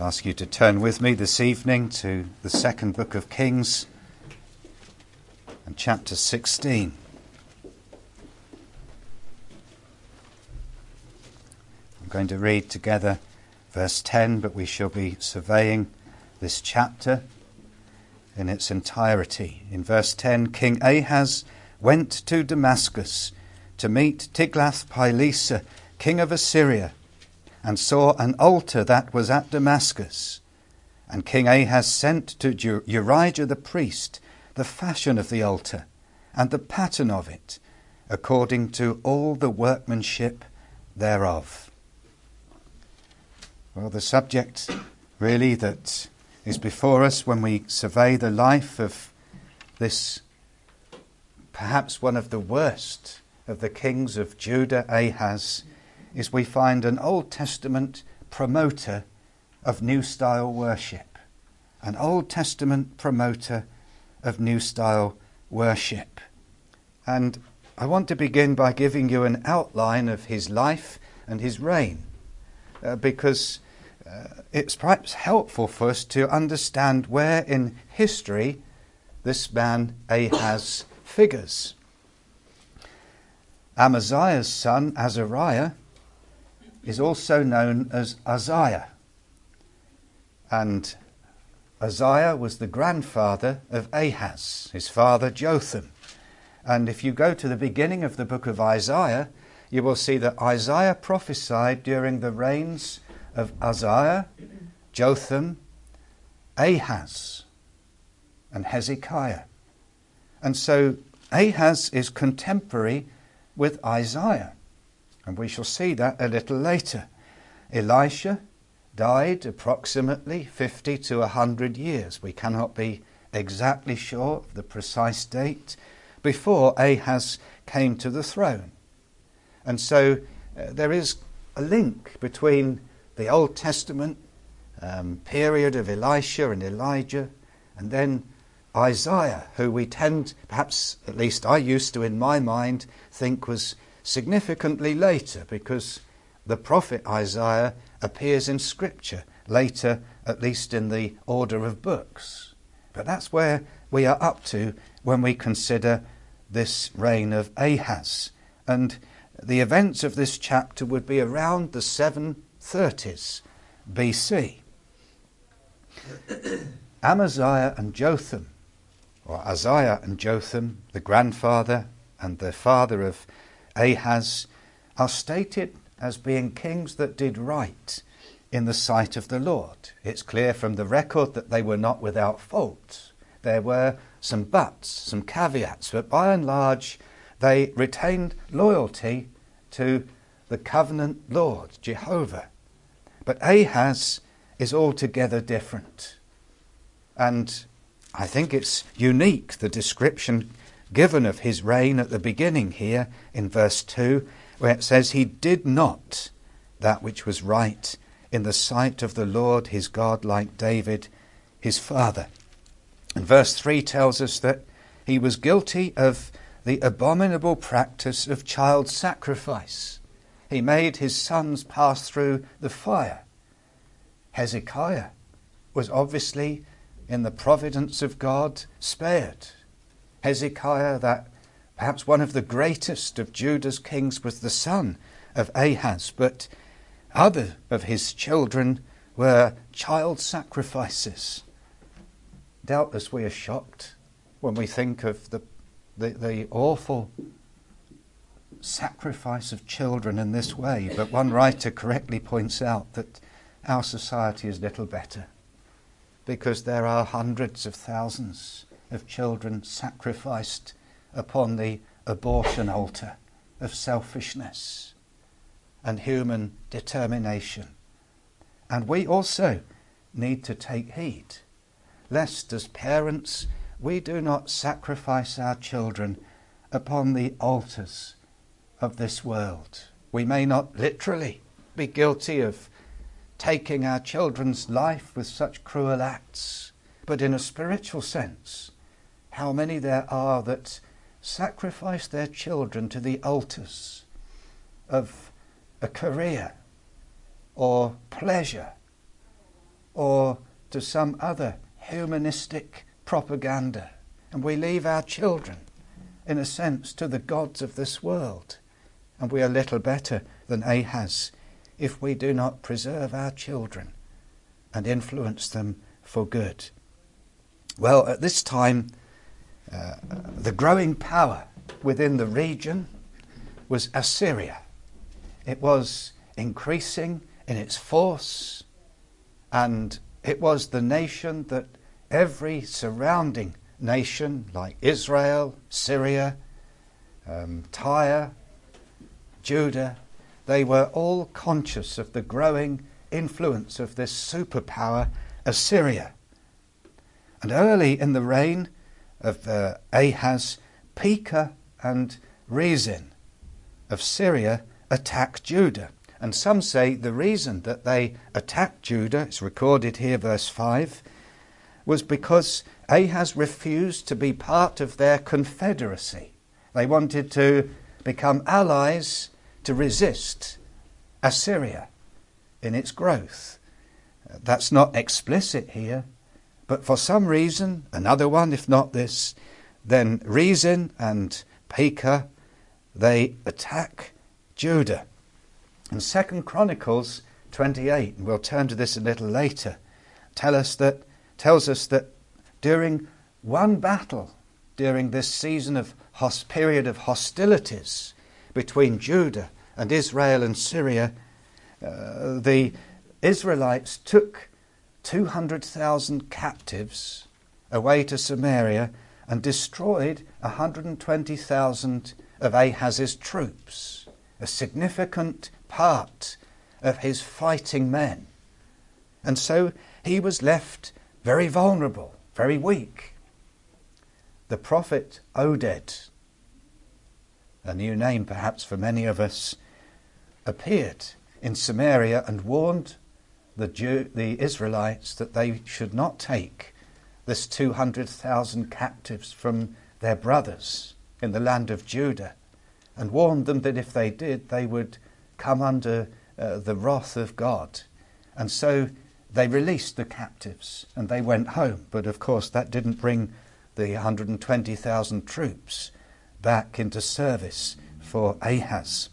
I'd ask you to turn with me this evening to the second book of Kings and chapter 16. I'm going to read together verse 10, but we shall be surveying this chapter in its entirety. In verse 10, King Ahaz went to Damascus to meet Tiglath-Pileser, king of Assyria, and saw an altar that was at Damascus. And King Ahaz sent to Urijah the priest the fashion of the altar and the pattern of it, according to all the workmanship thereof. Well, the subject really that is before us when we survey the life of this, perhaps one of the worst of the kings of Judah, Ahaz, is we find an Old Testament promoter of New Style worship. An Old Testament promoter of New Style worship. And I want to begin by giving you an outline of his life and his reign, because it's perhaps helpful for us to understand where in history this man Ahaz figures. Amaziah's son, Azariah, is also known as Uzziah. And Uzziah was the grandfather of Ahaz, his father Jotham. And if you go to the beginning of the book of Isaiah, you will see that Isaiah prophesied during the reigns of Uzziah, Jotham, Ahaz, and Hezekiah. And so Ahaz is contemporary with Isaiah. And we shall see that a little later. Elisha died approximately 50 to 100 years. We cannot be exactly sure of the precise date before Ahaz came to the throne. And so there is a link between the Old Testament period of Elisha and Elijah and then Isaiah, who we tend, perhaps at least I used to in my mind, think was significantly later, because the prophet Isaiah appears in Scripture later, at least in the order of books. But that's where we are up to when we consider this reign of Ahaz. And the events of this chapter would be around the 730s BC. Amaziah and Jotham, or Uzziah and Jotham, the grandfather and the father of Ahaz, are stated as being kings that did right in the sight of the Lord. It's clear from the record that they were not without fault. There were some buts, some caveats, but by and large they retained loyalty to the covenant Lord, Jehovah. But Ahaz is altogether different. And I think it's unique, the description given of his reign at the beginning here in verse 2, where it says, he did not that which was right in the sight of the Lord his God, like David his father. And verse 3 tells us that he was guilty of the abominable practice of child sacrifice. He made his sons pass through the fire. Hezekiah was obviously, in the providence of God, spared. Hezekiah, that perhaps one of the greatest of Judah's kings, was the son of Ahaz, but other of his children were child sacrifices. Doubtless we are shocked when we think of the awful sacrifice of children in this way, but one writer correctly points out that our society is little better, because there are hundreds of thousands of children sacrificed upon the abortion altar of selfishness and human determination. And we also need to take heed, lest as parents we do not sacrifice our children upon the altars of this world. We may not literally be guilty of taking our children's life with such cruel acts, but in a spiritual sense, how many there are that sacrifice their children to the altars of a career or pleasure or to some other humanistic propaganda. And we leave our children, in a sense, to the gods of this world. And we are little better than Ahaz if we do not preserve our children and influence them for good. Well, at this time, the growing power within the region was Assyria. It was increasing in its force, and it was the nation that every surrounding nation, like Israel, Syria, Tyre, Judah, they were all conscious of the growing influence of this superpower, Assyria. And early in the reign of Ahaz, Pekah and Rezin of Syria attacked Judah. And some say the reason that they attacked Judah, it's recorded here, verse 5, was because Ahaz refused to be part of their confederacy. They wanted to become allies to resist Assyria in its growth. That's not explicit here, but for some reason, another one, if not this, then Rezin and Pekah, they attack Judah. And 2 Chronicles 28, and we'll turn to this a little later, tells us that during one battle, during this season of period of hostilities between Judah and Israel and Syria, the Israelites took 200,000 captives away to Samaria and destroyed 120,000 of Ahaz's troops, a significant part of his fighting men. And so he was left very vulnerable, very weak. The prophet Oded, a new name perhaps for many of us, appeared in Samaria and warned the Israelites that they should not take this 200,000 captives from their brothers in the land of Judah, and warned them that if they did, they would come under the wrath of God. And so they released the captives and they went home. But of course that didn't bring the 120,000 troops back into service for Ahaz.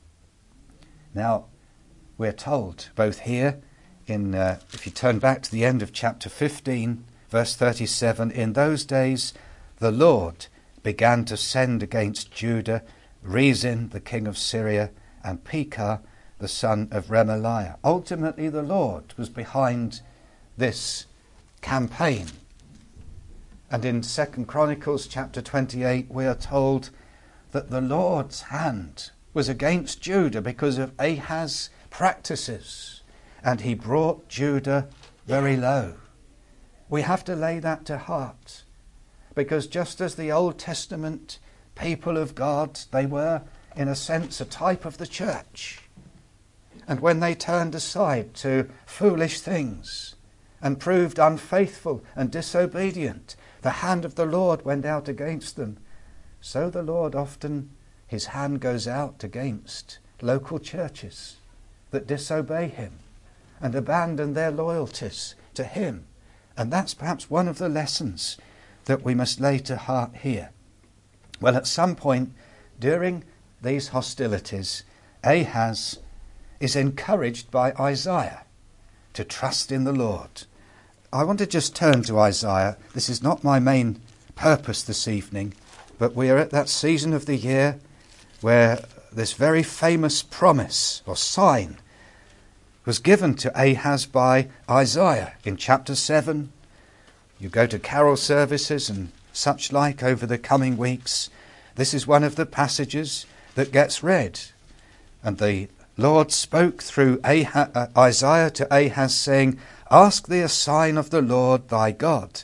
Now, we're told both here in, if you turn back to the end of chapter 15, verse 37, in those days the Lord began to send against Judah Rezin, the king of Syria, and Pekah, the son of Remaliah. Ultimately, the Lord was behind this campaign. And in 2 Chronicles chapter 28, we are told that the Lord's hand was against Judah because of Ahaz's practices, and he brought Judah very low. We have to lay that to heart, because just as the Old Testament people of God, they were, in a sense, a type of the church. And when they turned aside to foolish things and proved unfaithful and disobedient, the hand of the Lord went out against them. So the Lord often, his hand goes out against local churches that disobey him and abandon their loyalties to him. And that's perhaps one of the lessons that we must lay to heart here. Well, at some point during these hostilities, Ahaz is encouraged by Isaiah to trust in the Lord. I want to just turn to Isaiah. This is not my main purpose this evening, but we are at that season of the year where this very famous promise or sign was given to Ahaz by Isaiah in chapter 7. You go to carol services and such like over the coming weeks. This is one of the passages that gets read. And the Lord spoke through Isaiah to Ahaz, saying, "Ask thee a sign of the Lord thy God.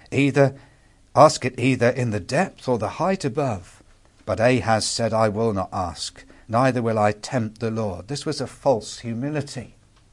Ask it either in the depth or the height above." But Ahaz said, "I will not ask, neither will I tempt the Lord." This was a false humility.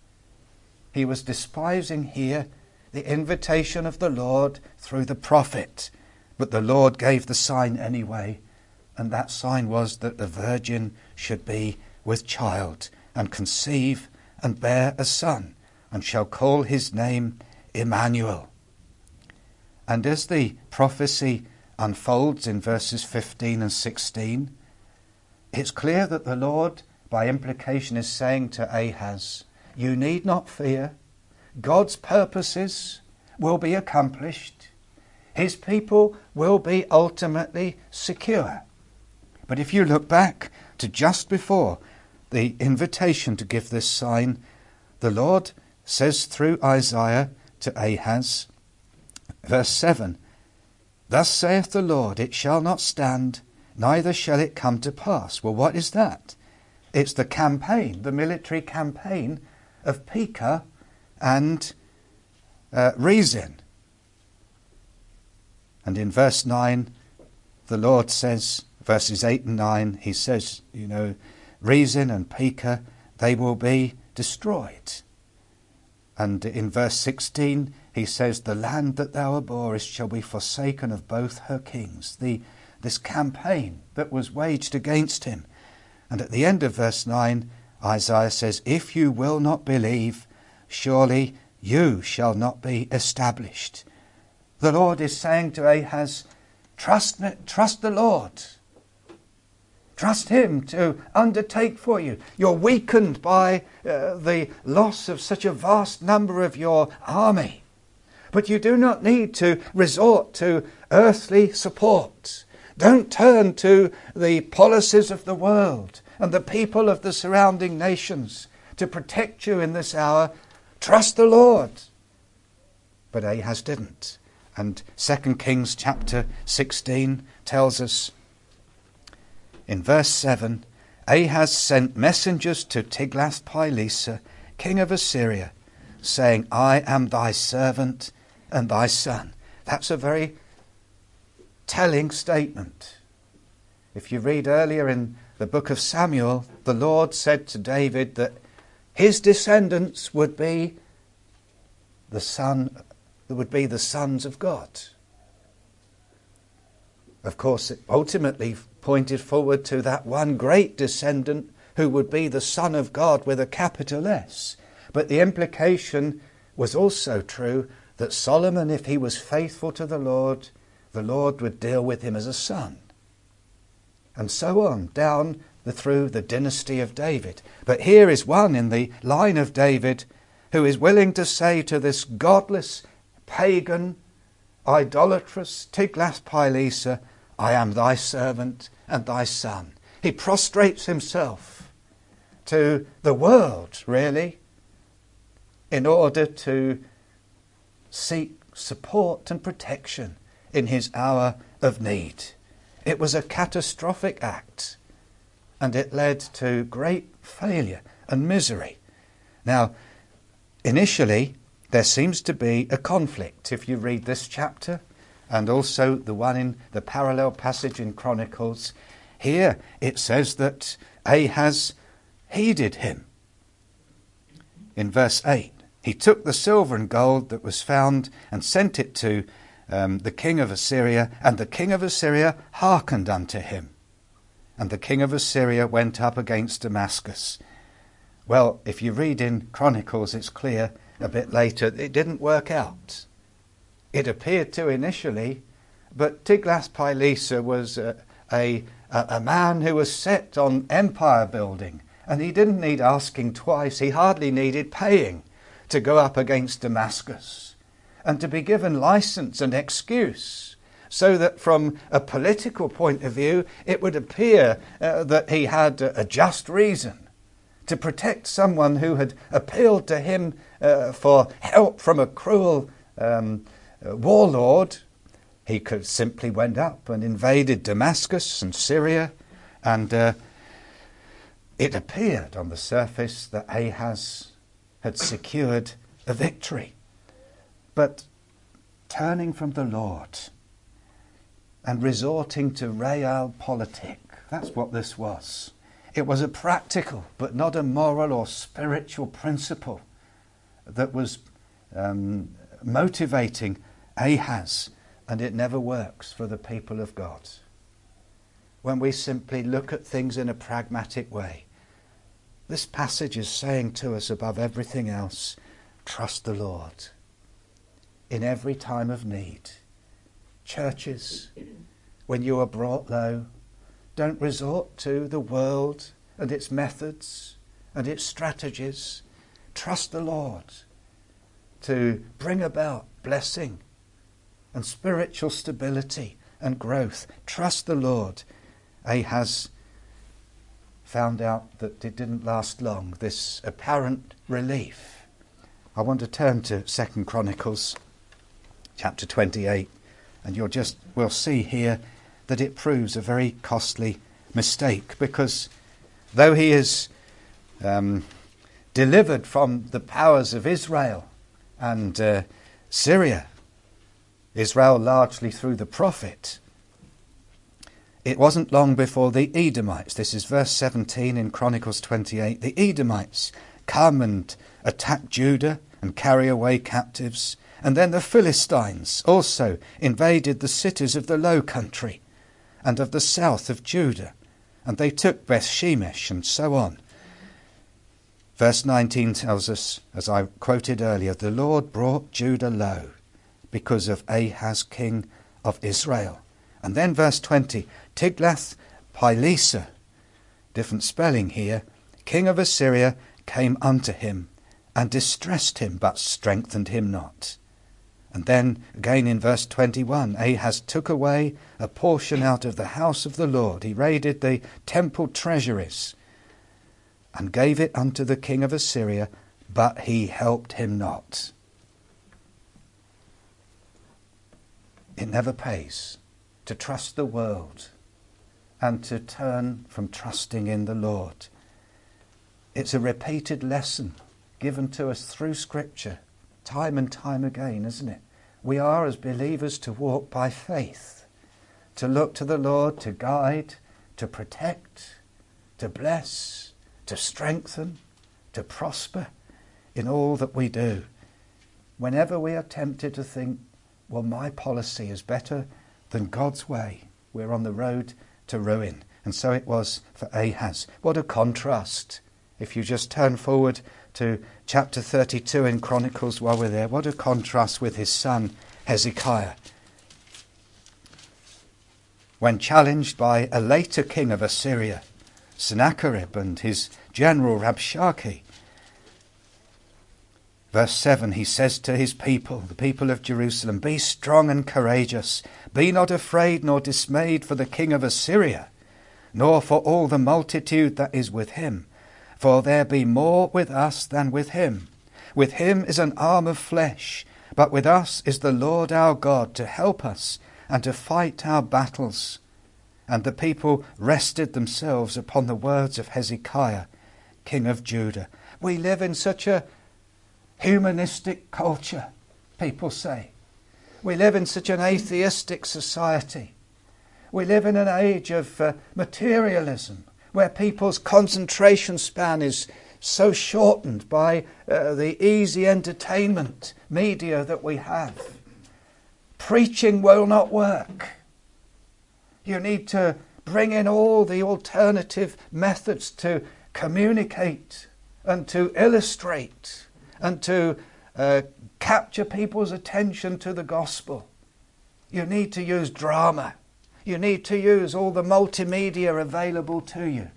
He was despising here the invitation of the Lord through the prophet. But the Lord gave the sign anyway, and that sign was that the virgin should be with child and conceive and bear a son, and shall call his name Emmanuel. And as the prophecy unfolds in verses 15 and 16, it's clear that the Lord, by implication, is saying to Ahaz, you need not fear. God's purposes will be accomplished. His people will be ultimately secure. But if you look back to just before the invitation to give this sign, the Lord says through Isaiah to Ahaz, verse 7, thus saith the Lord, it shall not stand, neither shall it come to pass. Well, what is that? It's the campaign, the military campaign of Pekah and Rezin. And in verse 9, the Lord says, verses 8 and 9, he says, Rezin and Pekah, they will be destroyed. And in verse 16, he says, the land that thou abhorrest shall be forsaken of both her kings. This campaign that was waged against him. And at the end of verse 9, Isaiah says, if you will not believe, surely you shall not be established. The Lord is saying to Ahaz, trust the Lord. Trust him to undertake for you. You're weakened by the loss of such a vast number of your army. But you do not need to resort to earthly support. Don't turn to the policies of the world and the people of the surrounding nations to protect you in this hour. Trust the Lord. But Ahaz didn't. And 2 Kings chapter 16 tells us in verse 7, Ahaz sent messengers to Tiglath-Pileser, king of Assyria, saying, I am thy servant and thy son. That's a very telling statement. If you read earlier in the book of Samuel, the Lord said to David that his descendants would be the sons of God. Of course, it ultimately pointed forward to that one great descendant who would be the Son of God with a capital S. But the implication was also true that Solomon, if he was faithful to the Lord would deal with him as a son. And so on, down through the dynasty of David. But here is one in the line of David who is willing to say to this godless, pagan, idolatrous Tiglath-Pileser, I am thy servant and thy son. He prostrates himself to the world, really, in order to seek support and protection in his hour of need. It was a catastrophic act, and it led to great failure and misery. Now, initially, there seems to be a conflict. If you read this chapter, and also the one in the parallel passage in Chronicles, here it says that Ahaz heeded him. In verse 8, he took the silver and gold that was found and sent it to the king of Assyria, and the king of Assyria hearkened unto him. And the king of Assyria went up against Damascus. Well, if you read in Chronicles, it's clear a bit later it didn't work out. It appeared to initially, but Tiglath-Pileser was a man who was set on empire building, and he didn't need asking twice. He hardly needed paying to go up against Damascus and to be given license and excuse, so that from a political point of view it would appear that he had a just reason to protect someone who had appealed to him for help from a cruel warlord. He could simply went up and invaded Damascus and Syria, and it appeared on the surface that Ahaz had secured a victory. But turning from the Lord and resorting to realpolitik, that's what this was. It was a practical but not a moral or spiritual principle that was motivating Ahaz, and it never works for the people of God. When we simply look at things in a pragmatic way, this passage is saying to us above everything else, trust the Lord in every time of need. Churches, when you are brought low, don't resort to the world and its methods and its strategies. Trust the Lord to bring about blessing and spiritual stability and growth. Trust the Lord. Ahaz found out that it didn't last long, this apparent relief. I want to turn to 2 Chronicles chapter 28, and we'll see here that it proves a very costly mistake, because though he is delivered from the powers of Israel and Syria, Israel largely through the prophet, it wasn't long before the Edomites, this is verse 17 in Chronicles 28, the Edomites come and attack Judah and carry away captives. And then the Philistines also invaded the cities of the low country and of the south of Judah, and they took Beth-shemesh and so on. Verse 19 tells us, as I quoted earlier, the Lord brought Judah low because of Ahaz, king of Israel. And then verse 20, Tiglath-Pileser, different spelling here, king of Assyria, came unto him and distressed him, but strengthened him not. And then again in verse 21, Ahaz took away a portion out of the house of the Lord. He raided the temple treasuries and gave it unto the king of Assyria, but he helped him not. It never pays to trust the world and to turn from trusting in the Lord. It's a repeated lesson given to us through Scripture, time and time again, isn't it? We are, as believers, to walk by faith, to look to the Lord to guide, to protect, to bless, to strengthen, to prosper in all that we do. Whenever we are tempted to think, well, my policy is better than God's way, we're on the road to ruin. And so it was for Ahaz. What a contrast. If you just turn forward to chapter 32 in Chronicles while we're there, what a contrast with his son Hezekiah. When challenged by a later king of Assyria, Sennacherib, and his general Rabshakeh, verse 7, he says to his people, the people of Jerusalem, be strong and courageous, be not afraid nor dismayed for the king of Assyria, nor for all the multitude that is with him. For there be more with us than with him. With him is an arm of flesh, but with us is the Lord our God to help us and to fight our battles. And the people rested themselves upon the words of Hezekiah, king of Judah. We live in such a humanistic culture, people say. We live in such an atheistic society. We live in an age of materialism, where people's concentration span is so shortened by the easy entertainment media that we have. Preaching will not work. You need to bring in all the alternative methods to communicate and to illustrate and to capture people's attention to the gospel. You need to use drama. You need to use all the multimedia available to you.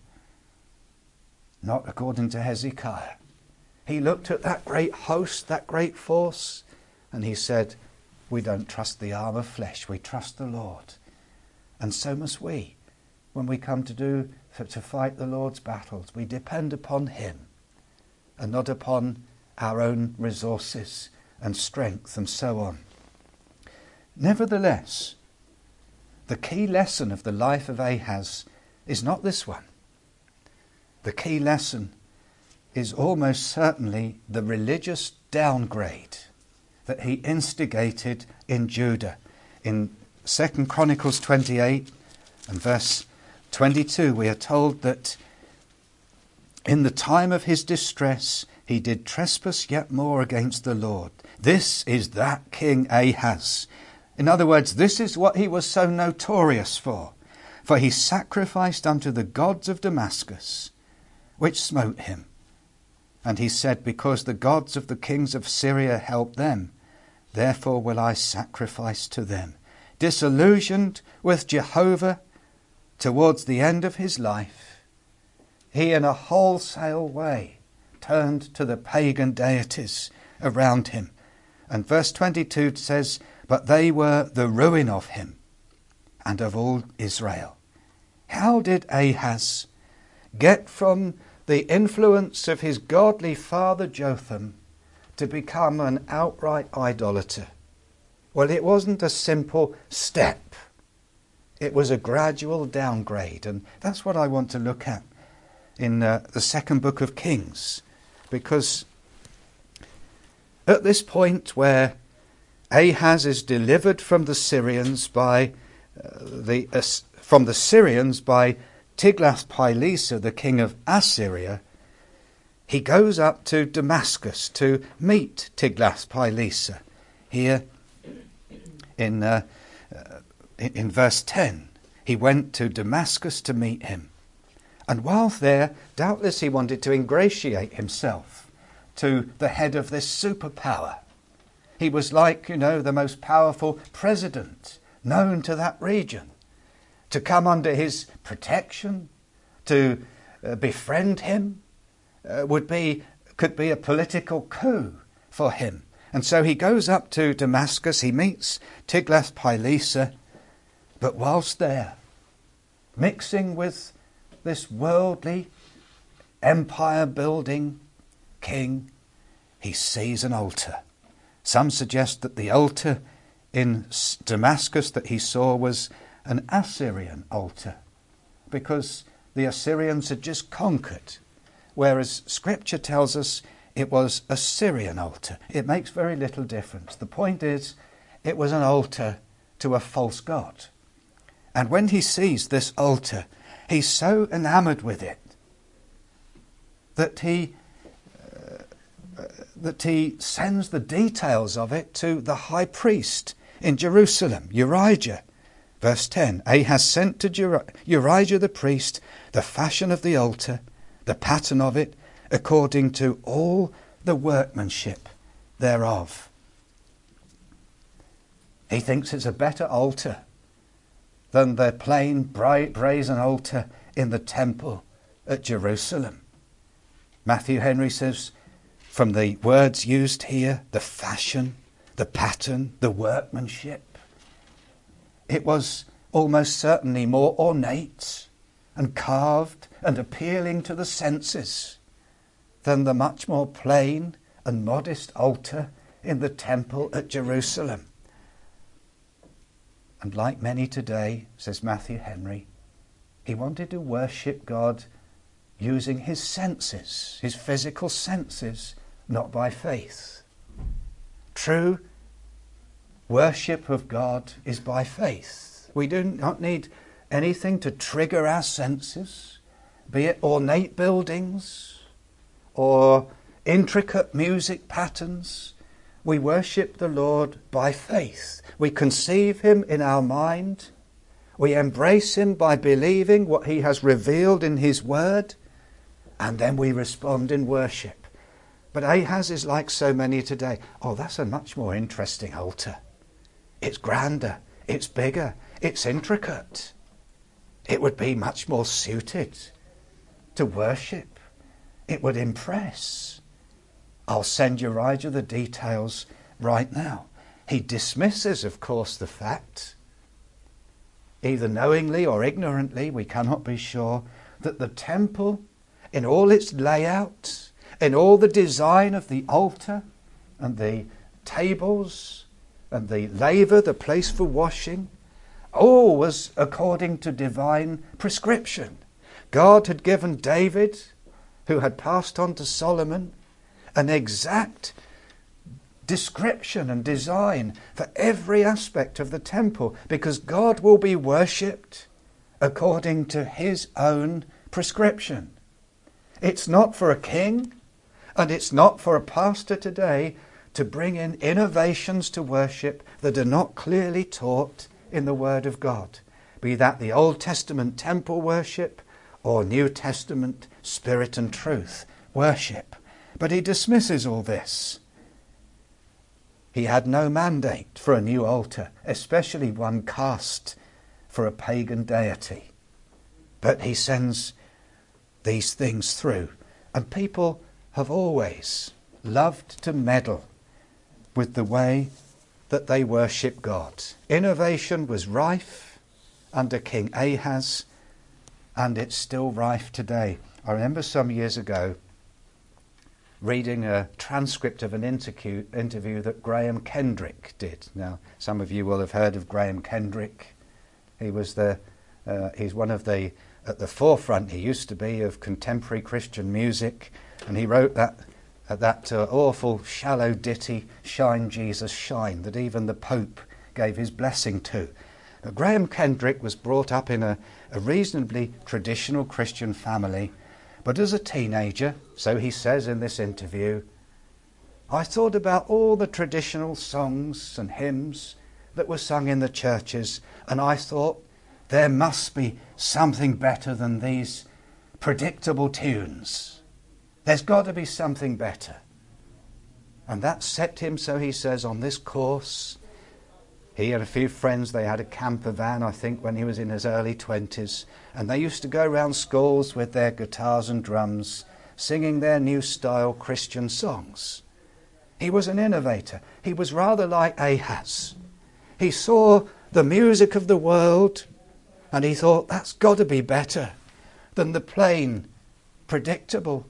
Not according to Hezekiah. He looked at that great host, that great force, and he said, we don't trust the arm of flesh, we trust the Lord. And so must we. When we come to fight the Lord's battles, we depend upon him and not upon our own resources and strength and so on. Nevertheless, the key lesson of the life of Ahaz is not this one. The key lesson is almost certainly the religious downgrade that he instigated in Judah. In 2 Chronicles 28 and verse 22, we are told that in the time of his distress, he did trespass yet more against the Lord. This is that King Ahaz. In other words, this is what he was so notorious for. For he sacrificed unto the gods of Damascus, which smote him. And he said, because the gods of the kings of Syria help them, therefore will I sacrifice to them. Disillusioned with Jehovah towards the end of his life, he in a wholesale way turned to the pagan deities around him. And verse 22 says, but they were the ruin of him and of all Israel. How did Ahaz get from the influence of his godly father Jotham to become an outright idolater? Well, it wasn't a simple step. It was a gradual downgrade. And that's what I want to look at in the second book of Kings. Because at this point where Ahaz is delivered from the Syrians by Tiglath-Pileser, the king of Assyria, he goes up to Damascus to meet Tiglath-Pileser. Here in verse 10, he went to Damascus to meet him. And while there, doubtless he wanted to ingratiate himself to the head of this superpower. He was like, the most powerful president known to that region. To come under his protection, to befriend him, could be a political coup for him. And so he goes up to Damascus, he meets Tiglath-Pileser, but whilst there, mixing with this worldly, empire-building king, he sees an altar. Some suggest that the altar in Damascus that he saw was an Assyrian altar, because the Assyrians had just conquered, whereas Scripture tells us it was a Syrian altar. It makes very little difference. The point is, it was an altar to a false god. And when he sees this altar, he's so enamored with it that he sends the details of it to the high priest in Jerusalem, Urijah. Verse 10, Ahaz sent to Urijah the priest the fashion of the altar, the pattern of it, according to all the workmanship thereof. He thinks it's a better altar than the plain brazen altar in the temple at Jerusalem. Matthew Henry says, from the words used here, the fashion, the pattern, the workmanship, it was almost certainly more ornate and carved and appealing to the senses than the much more plain and modest altar in the temple at Jerusalem. And like many today, says Matthew Henry, he wanted to worship God using his senses, his physical senses, not by faith. True worship of God is by faith. We do not need anything to trigger our senses, be it ornate buildings or intricate music patterns. We worship the Lord by faith. We conceive him in our mind. We embrace him by believing what he has revealed in his word, and then we respond in worship. But Ahaz is like so many today. Oh, that's a much more interesting altar. It's grander, it's bigger, it's intricate. It would be much more suited to worship. It would impress. I'll send Urijah the details right now. He dismisses, of course, the fact, either knowingly or ignorantly, we cannot be sure, that the temple, in all its layout, in all the design of the altar and the tables and the laver, the place for washing, all was according to divine prescription. God had given David, who had passed on to Solomon, an exact description and design for every aspect of the temple, because God will be worshipped according to his own prescription. It's not for a king, and it's not for a pastor today to bring in innovations to worship that are not clearly taught in the Word of God, be that the Old Testament temple worship or New Testament spirit and truth worship. But he dismisses all this. He had no mandate for a new altar, especially one cast for a pagan deity. But he sends these things through. And people have always loved to meddle with the way that they worship God. Innovation was rife under King Ahaz, and it's still rife today. I remember some years ago reading a transcript of an interview that Graham Kendrick did. Now, some of you will have heard of Graham Kendrick. He was he's one of the, at the forefront, he used to be, of contemporary Christian music, and he wrote that awful shallow ditty, Shine Jesus Shine, that even the Pope gave his blessing to. Graham Kendrick was brought up in a reasonably traditional Christian family, but as a teenager, so he says in this interview, I thought about all the traditional songs and hymns that were sung in the churches, and I thought there must be something better than these predictable tunes. There's got to be something better. And that set him, so he says, on this course. He and a few friends, they had a camper van, I think, when he was in his early 20s. And they used to go around schools with their guitars and drums, singing their new style Christian songs. He was an innovator. He was rather like Ahaz. He saw the music of the world and he thought, that's got to be better than the plain, predictable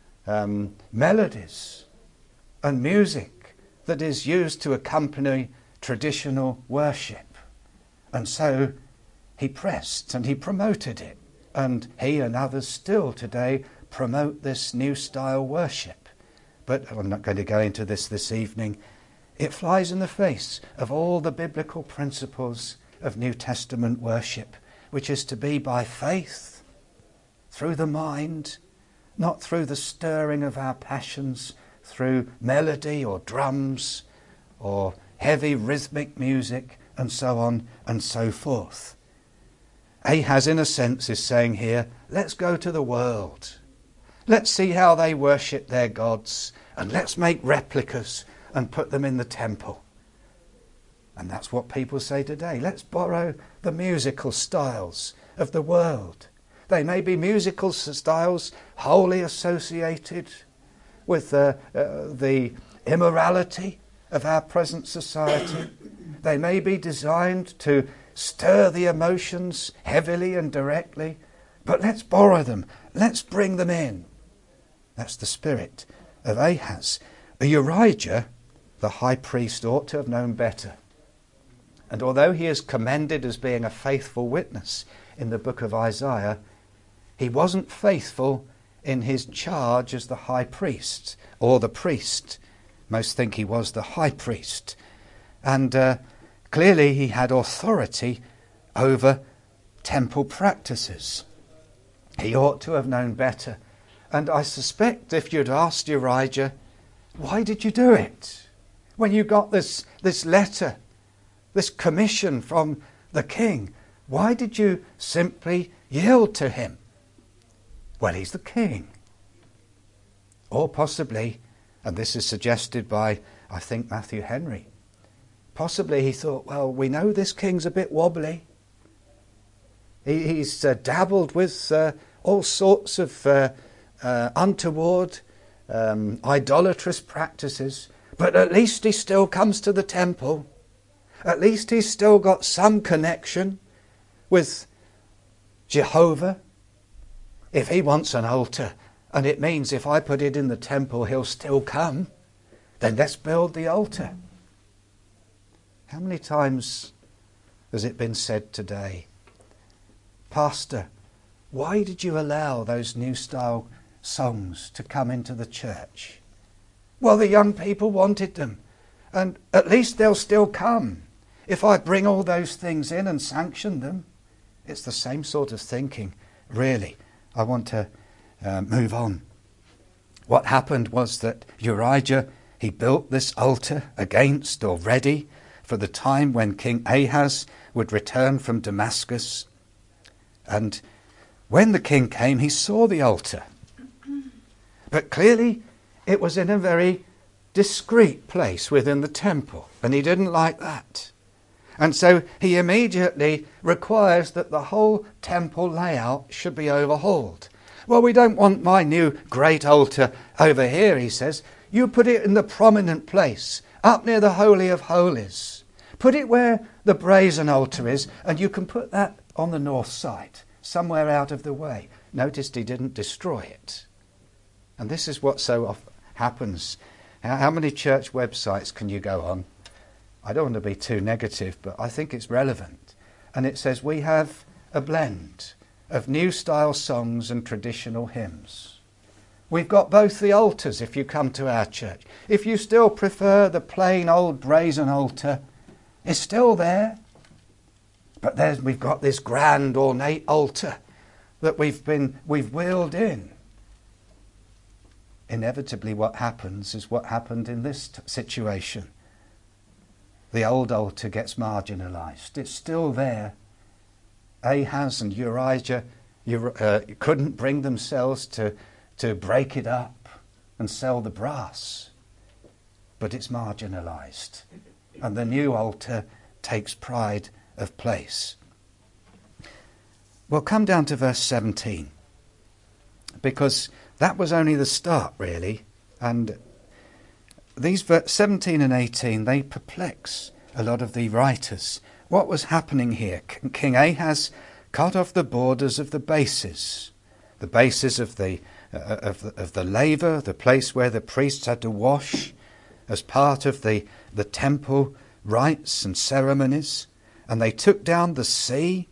melodies and music that is used to accompany traditional worship. And so he pressed and he promoted it, and he and others still today promote this new style worship. But I'm not going to go into this evening. It flies in the face of all the biblical principles of New Testament worship, which is to be by faith, through the mind, not through the stirring of our passions, through melody or drums or heavy rhythmic music and so on and so forth. Ahaz, in a sense, is saying here, let's go to the world. Let's see how they worship their gods, and let's make replicas and put them in the temple. And that's what people say today. Let's borrow the musical styles of the world. They may be musical styles wholly associated with the immorality of our present society. They may be designed to stir the emotions heavily and directly, but let's borrow them. Let's bring them in. That's the spirit of Ahaz. Urijah, the high priest, ought to have known better. And although he is commended as being a faithful witness in the book of Isaiah, he wasn't faithful in his charge as the high priest, or the priest. Most think he was the high priest. And clearly he had authority over temple practices. He ought to have known better. And I suspect if you'd asked Urijah, why did you do it? When you got this letter, this commission from the king, why did you simply yield to him? Well, he's the king. Or possibly, and this is suggested by, I think, Matthew Henry, possibly he thought, well, we know this king's a bit wobbly. He's dabbled with all sorts of untoward, idolatrous practices, but at least he still comes to the temple. At least he's still got some connection with Jehovah. If he wants an altar, and it means if I put it in the temple he'll still come, then let's build the altar. How many times has it been said today, Pastor, why did you allow those new style songs to come into the church? Well, the young people wanted them, and at least they'll still come if I bring all those things in and sanction them. It's the same sort of thinking, really. I want to move on. What happened was that Urijah, he built this altar against or ready for the time when King Ahaz would return from Damascus. And when the king came, he saw the altar. But clearly, it was in a very discreet place within the temple, and he didn't like that. And so he immediately requires that the whole temple layout should be overhauled. Well, we don't want my new great altar over here, he says. You put it in the prominent place, up near the Holy of Holies. Put it where the brazen altar is, and you can put that on the north side, somewhere out of the way. Notice he didn't destroy it. And this is what so often happens. How many church websites can you go on? I don't want to be too negative, but I think it's relevant. And it says we have a blend of new style songs and traditional hymns. We've got both the altars if you come to our church. If you still prefer the plain old brazen altar, it's still there. But we've got this grand ornate altar that we've wheeled in. Inevitably what happens is what happened in this situation. The old altar gets marginalised. It's still there. Ahaz and Uriah couldn't bring themselves to break it up and sell the brass. But it's marginalised. And the new altar takes pride of place. Well, come down to verse 17. Because that was only the start, really. And these 17 and 18, they perplex a lot of the writers. What was happening here? King Ahaz cut off the borders of the bases of the laver, the place where the priests had to wash, as part of the temple rites and ceremonies, and they took down the sea.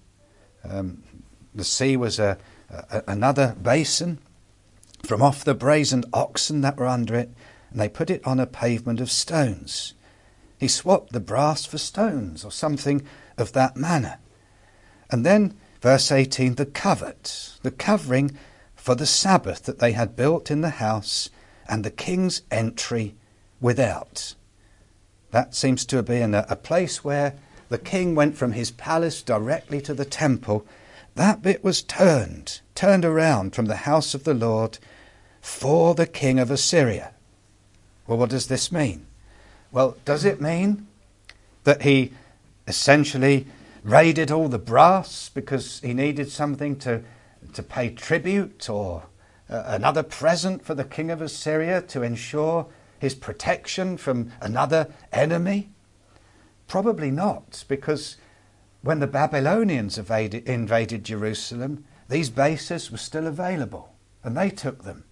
The sea was another basin from off the brazen oxen that were under it, and they put it on a pavement of stones. He swapped the brass for stones or something of that manner. And then, verse 18, the covering for the Sabbath that they had built in the house, and the king's entry without. That seems to have been a place where the king went from his palace directly to the temple. That bit was turned around from the house of the Lord for the king of Assyria. Well, what does this mean? Well, does it mean that he essentially raided all the brass because he needed something to pay tribute, or another present for the king of Assyria to ensure his protection from another enemy? Probably not, because when the Babylonians invaded Jerusalem, these bases were still available, and they took them.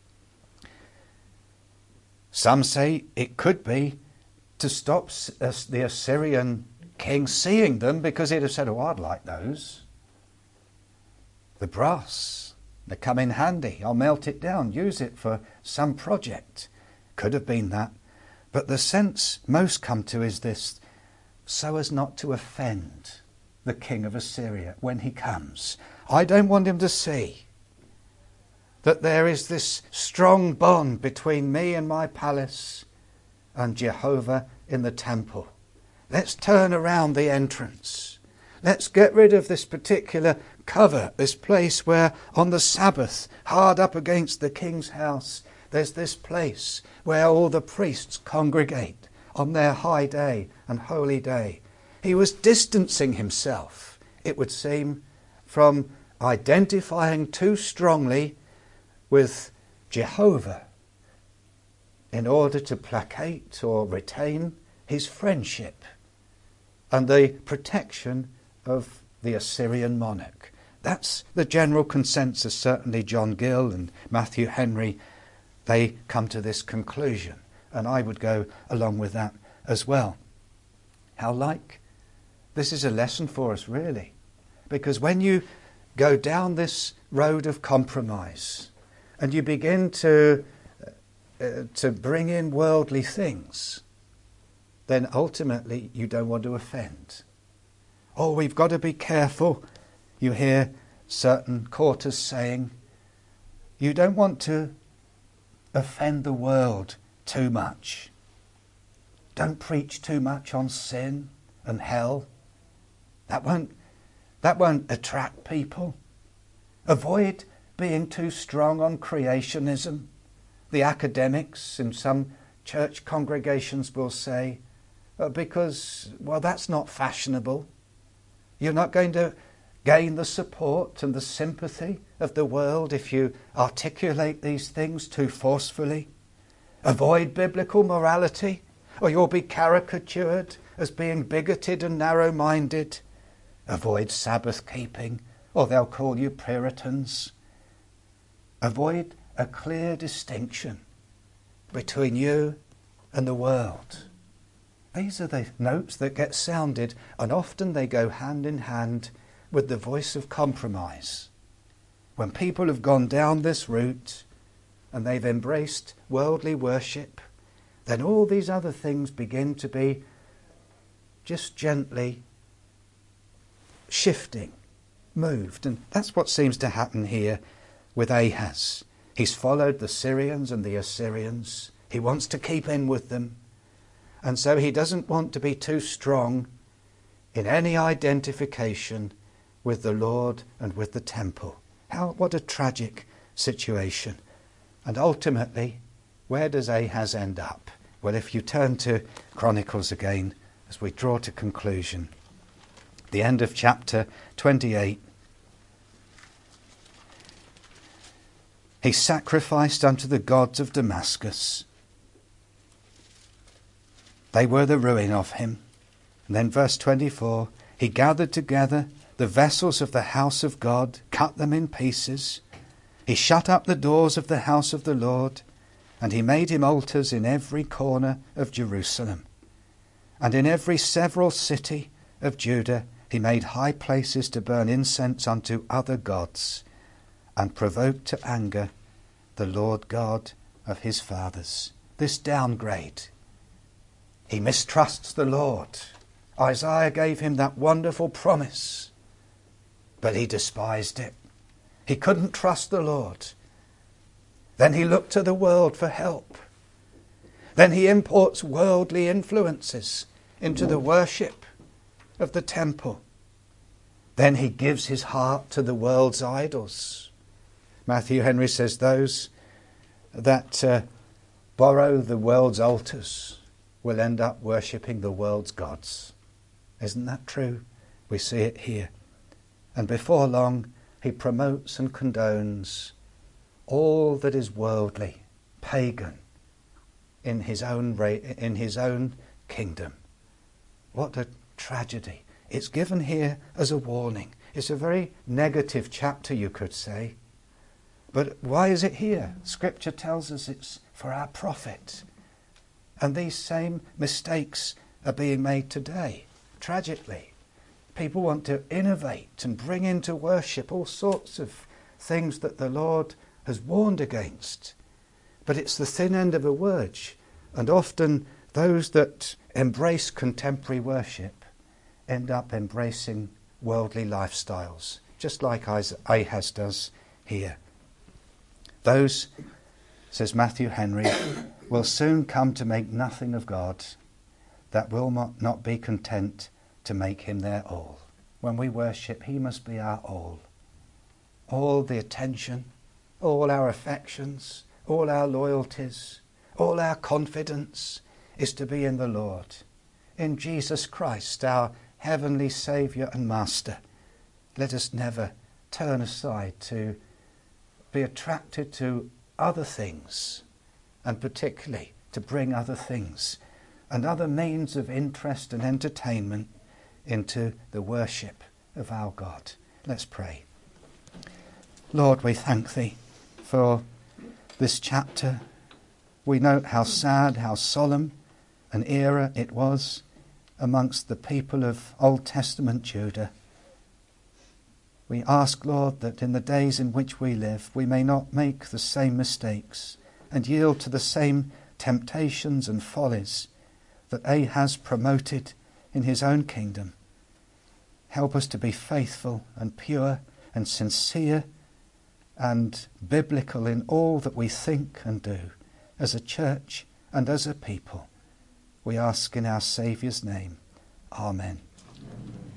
Some say it could be to stop the Assyrian king seeing them, because he'd have said, oh, I'd like those. The brass, they come in handy. I'll melt it down, use it for some project. Could have been that. But the sense most come to is this: so as not to offend the king of Assyria when he comes. I don't want him to see that there is this strong bond between me and my palace and Jehovah in the temple. Let's turn around the entrance. Let's get rid of this particular cover, this place where on the Sabbath, hard up against the king's house, there's this place where all the priests congregate on their high day and holy day. He was distancing himself, it would seem, from identifying too strongly with Jehovah in order to placate or retain his friendship and the protection of the Assyrian monarch. That's the general consensus. Certainly John Gill and Matthew Henry, they come to this conclusion, and I would go along with that as well. This is a lesson for us, really, because when you go down this road of compromise and you begin to bring in worldly things, then ultimately you don't want to offend. Oh, we've got to be careful. You hear certain quarters saying, you don't want to offend the world too much. Don't preach too much on sin and hell. That won't attract people. Avoid being too strong on creationism. the academics in some church congregations will say, because, well, that's not fashionable. You're not going to gain the support and the sympathy of the world if you articulate these things too forcefully. Avoid biblical morality, or you'll be caricatured as being bigoted and narrow-minded. Avoid Sabbath keeping, or they'll call you Puritans. Avoid a clear distinction between you and the world. These are the notes that get sounded, and often they go hand in hand with the voice of compromise. When people have gone down this route and they've embraced worldly worship, then all these other things begin to be just gently shifting, moved. And that's what seems to happen here with Ahaz. He's followed the Syrians and the Assyrians. He wants to keep in with them. And so he doesn't want to be too strong in any identification with the Lord and with the temple. What a tragic situation. And ultimately, where does Ahaz end up? Well, if you turn to Chronicles again, as we draw to conclusion, the end of chapter 28, he sacrificed unto the gods of Damascus. They were the ruin of him. And then verse 24, he gathered together the vessels of the house of God, cut them in pieces. He shut up the doors of the house of the Lord, and he made him altars in every corner of Jerusalem. And in every several city of Judah he made high places to burn incense unto other gods, and provoked to anger the Lord God of his fathers. This downgrade. He mistrusts the Lord. Isaiah gave him that wonderful promise, but he despised it. He couldn't trust the Lord. Then he looked to the world for help. Then he imports worldly influences into the worship of the temple. Then he gives his heart to the world's idols. Matthew Henry says those that borrow the world's altars will end up worshipping the world's gods. Isn't that true? We see it here. And before long, he promotes and condones all that is worldly, pagan, in his own kingdom. What a tragedy. It's given here as a warning. It's a very negative chapter, you could say. But why is it here? Scripture tells us it's for our profit. And these same mistakes are being made today, tragically. People want to innovate and bring into worship all sorts of things that the Lord has warned against. But it's the thin end of a wedge. And often those that embrace contemporary worship end up embracing worldly lifestyles, just like Ahaz does here. Those, says Matthew Henry, will soon come to make nothing of God, that will not be content to make him their all. When we worship, he must be our all. All the attention, all our affections, all our loyalties, all our confidence is to be in the Lord, in Jesus Christ, our heavenly Saviour and Master. Let us never turn aside to be attracted to other things, and particularly to bring other things and other means of interest and entertainment into the worship of our God. Let's pray. Lord, we thank thee for this chapter. We note how sad, how solemn an era it was amongst the people of Old Testament Judah. We ask, Lord, that in the days in which we live, we may not make the same mistakes and yield to the same temptations and follies that Ahaz promoted in his own kingdom. Help us to be faithful and pure and sincere and biblical in all that we think and do as a church and as a people. We ask in our Saviour's name. Amen.